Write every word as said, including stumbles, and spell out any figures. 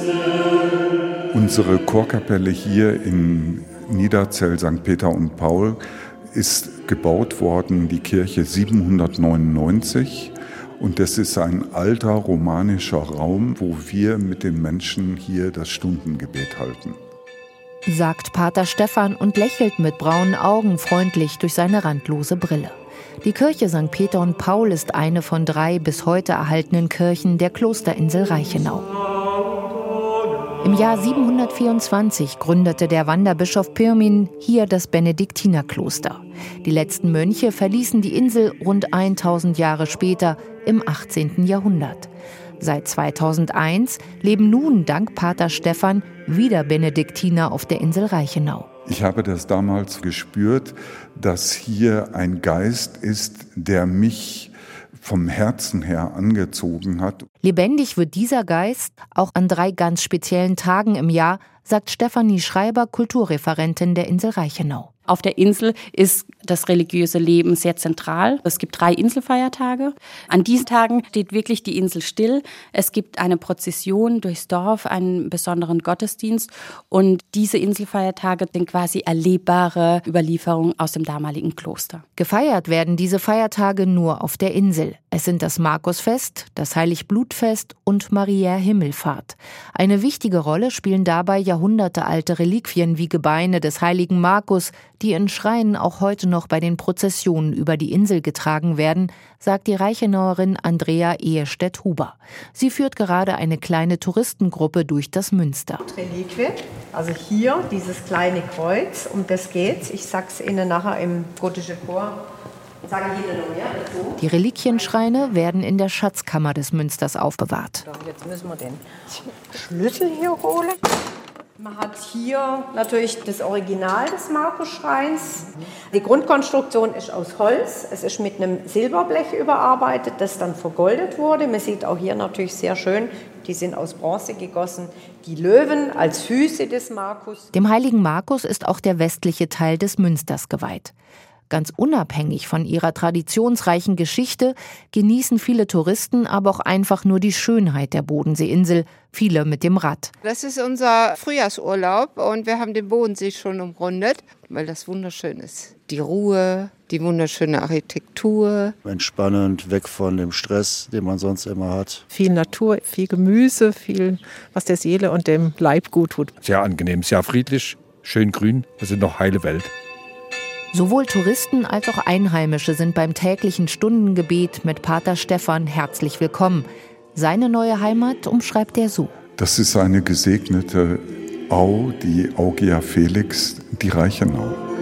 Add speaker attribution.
Speaker 1: Unsere Chorkapelle hier in Niederzell Sankt Peter und Paul ist gebaut worden, die Kirche siebenhundertneunundneunzig. Und das ist ein alter romanischer Raum, wo wir mit den Menschen hier das Stundengebet halten.
Speaker 2: Sagt Pater Stephan und lächelt mit braunen Augen freundlich durch seine randlose Brille. Die Kirche Sankt Peter und Paul ist eine von drei bis heute erhaltenen Kirchen der Klosterinsel Reichenau. Im Jahr siebenhundertvierundzwanzig gründete der Wanderbischof Pirmin hier das Benediktinerkloster. Die letzten Mönche verließen die Insel rund tausend Jahre später im achtzehnten Jahrhundert. Seit zweitausendeins leben nun dank Pater Stephan wieder Benediktiner auf der Insel Reichenau.
Speaker 1: Ich habe das damals gespürt, dass hier ein Geist ist, der mich vom Herzen her angezogen hat.
Speaker 2: Lebendig wird dieser Geist auch an drei ganz speziellen Tagen im Jahr, sagt Stefanie Schreiber, Kulturreferentin der Insel Reichenau.
Speaker 3: Auf der Insel ist das religiöse Leben sehr zentral. Es gibt drei Inselfeiertage. An diesen Tagen steht wirklich die Insel still. Es gibt eine Prozession durchs Dorf, einen besonderen Gottesdienst. Und diese Inselfeiertage sind quasi erlebbare Überlieferungen aus dem damaligen Kloster.
Speaker 2: Gefeiert werden diese Feiertage nur auf der Insel. Es sind das Markusfest, das Heiligblutfest und Mariä Himmelfahrt. Eine wichtige Rolle spielen dabei jahrhundertealte Reliquien wie Gebeine des heiligen Markus, die in Schreinen auch heute noch bei den Prozessionen über die Insel getragen werden, sagt die Reichenauerin Andrea Ehestedt-Huber. Sie führt gerade eine kleine Touristengruppe durch das Münster.
Speaker 4: Reliquie, also hier dieses kleine Kreuz, um das geht's. Ich sag's Ihnen nachher im gotischen Chor. Sage ich Ihnen noch mehr dazu.
Speaker 2: Die Reliquienschreine werden in der Schatzkammer des Münsters aufbewahrt.
Speaker 4: Jetzt müssen wir den Schlüssel hier holen. Man hat hier natürlich das Original des Markusschreins. Die Grundkonstruktion ist aus Holz. Es ist mit einem Silberblech überarbeitet, das dann vergoldet wurde. Man sieht auch hier natürlich sehr schön, die sind aus Bronze gegossen. Die Löwen als Füße des Markus.
Speaker 2: Dem heiligen Markus ist auch der westliche Teil des Münsters geweiht. Ganz unabhängig von ihrer traditionsreichen Geschichte genießen viele Touristen aber auch einfach nur die Schönheit der Bodenseeinsel, viele mit dem Rad.
Speaker 5: Das ist unser Frühjahrsurlaub und wir haben den Bodensee schon umrundet, weil das wunderschön ist. Die Ruhe, die wunderschöne Architektur.
Speaker 6: Entspannend, weg von dem Stress, den man sonst immer hat.
Speaker 7: Viel Natur, viel Gemüse, viel, was der Seele und dem Leib gut tut.
Speaker 8: Sehr angenehm, sehr friedlich, schön grün, das ist noch heile Welt.
Speaker 2: Sowohl Touristen als auch Einheimische sind beim täglichen Stundengebet mit Pater Stephan herzlich willkommen. Seine neue Heimat umschreibt er so.
Speaker 1: Das ist eine gesegnete Au, die Augia Felix, die Reichenau.